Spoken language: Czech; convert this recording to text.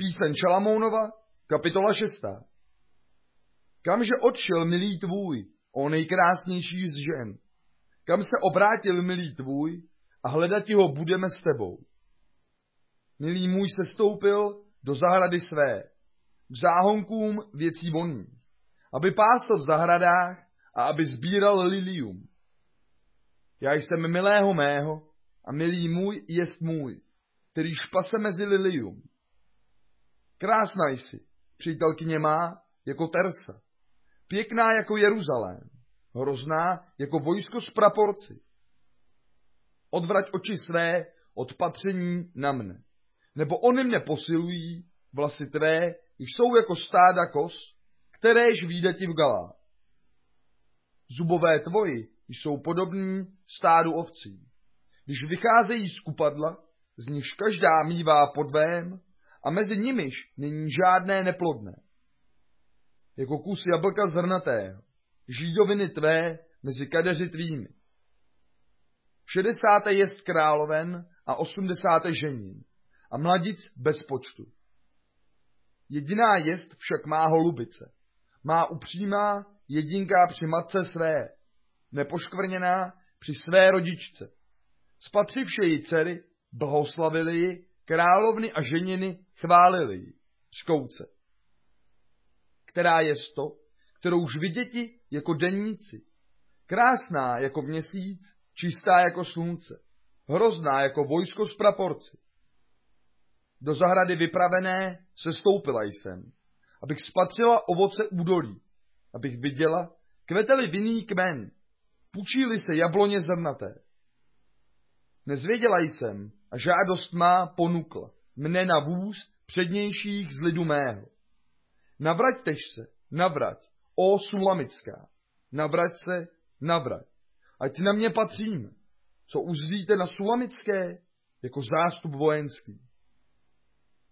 Píseň Šalamounova, kapitola 6. Kamže odšel milý tvůj, o nejkrásnější z žen? Kam se obrátil milý tvůj a hledati ho budeme s tebou? Milý můj sestoupil do zahrady své, k záhonkům věcí vonných, aby pásl v zahradách a aby sbíral lilium. Já jsem milého mého a milý můj jest můj, který špase mezi lilium. Krásná jsi, přítelkyně má, jako Tersa, pěkná jako Jeruzalém, hrozná jako vojsko s praporci. Odvrať oči své od patření na mne, nebo oni mne posilují, vlasy tvé jsou jako stáda kos, kteréž vyjde ti v galách. Zubové tvoji jsou podobní stádu ovcí. Když vycházejí z kupadla, z nichž každá mívá podvém, a mezi nimiž není žádné neplodné. Jako kus jablka zrnatého, žídoviny tvé mezi kadeři tvými. 60. jest královen a 80. ženin, a mladic bez počtu. Jediná jest však má holubice, má upřímá jedinká při matce své, nepoškvrněná při své rodičce. Spatřivše ji dcery, blahoslavili ji, královny a ženiny chválili ji, škouce. Která jest to, kterou už viděti jako denníci, krásná jako měsíc, čistá jako slunce, hrozná jako vojsko z praporci. Do zahrady vypravené sestoupila jsem, abych spatřila ovoce údolí, abych viděla, kveteli vinný kmen, pučíli se jabloně zrnaté. Nezvěděla jsem a žádost má ponukla mne na vůz přednějších z lidu mého. Navraťtež se, navrať, ó Sulamická, navrať se, navrať, ať na mě patříme, co uzříte na Sulamické jako zástup vojenský.